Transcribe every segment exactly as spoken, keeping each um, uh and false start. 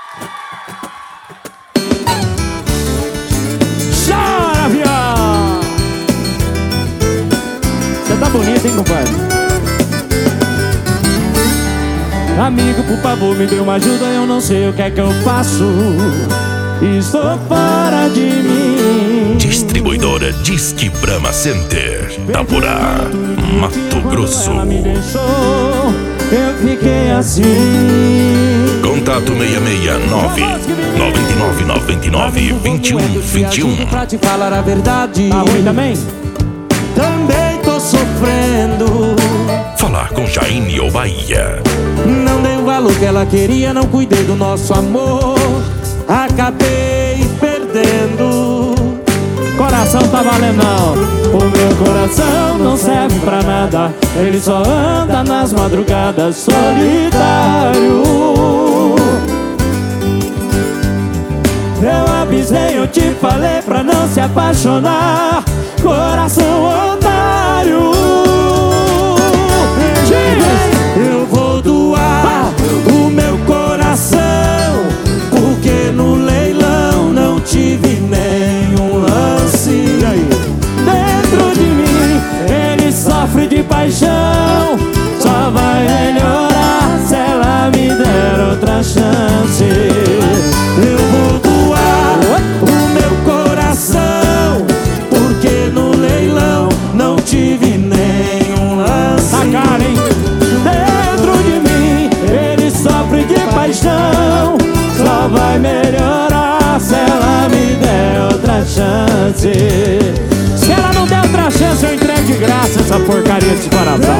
Chora, viado! Você tá bonito, hein, compadre? Amigo, por favor, me dê uma ajuda, eu não sei o que é que eu faço. Estou fora de mim. Distribuidora Disque Brahma Center, Itaporá, Mato Grosso. Me deixou, eu fiquei assim. Contato seis seis nove, nove nove nove nove, dois um dois um. Pra te falar a verdade. Tá ruim também? Também tô sofrendo. Falar com Jaine ou Bahia. Não dei o valor que ela queria, não cuidei do nosso amor. Acabei perdendo. Coração tá valendo não. O meu coração não serve pra nada. Ele só anda nas madrugadas solitário. Eu avisei, eu te falei pra não se apaixonar. Coração otário. Eu vou doar o meu coração, porque no leilão não tive nenhum lance. Dentro de mim ele sofre de paixão. Só vai melhorar se ela me der outra chance. Eu vou doar o meu coração, porque no leilão não tive nenhum lance. Tá cara, hein? Dentro de mim ele sofre de paixão. Só vai melhorar se ela me der outra chance. Se ela não der outra chance, eu entrego de graça essa porcaria de coração.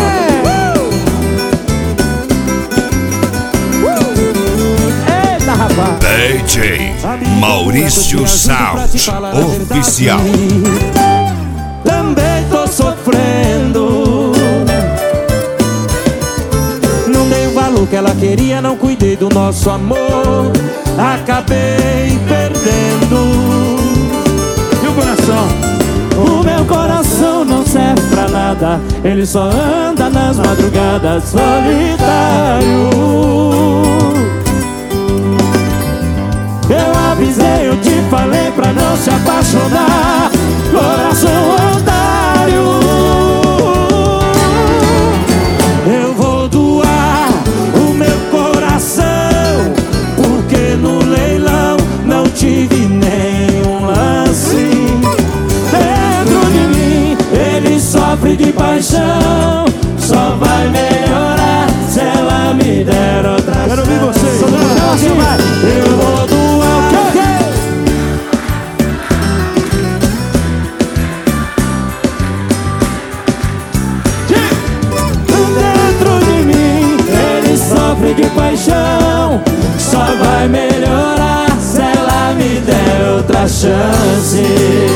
Eita, rapaz! D J Maurício Sound Oficial. Também tô sofrendo. Não dei o valor que ela queria, não cuidei do nosso amor. Acabei perdendo. E o coração? O meu coração não serve pra nada. Ele só anda nas madrugadas solitário. Eu avisei, eu te falei pra não se apaixonar. Coração otário. Eu vou doar o meu coração, porque no leilão não tive nenhum lance. Dentro de mim ele sofre de paixão. Só vai melhorar se ela me der outra chance. Quero ouvir vocês. Eu vou doar o quê? Dentro de mim ele sofre de paixão. Só vai melhorar se ela me der outra chance.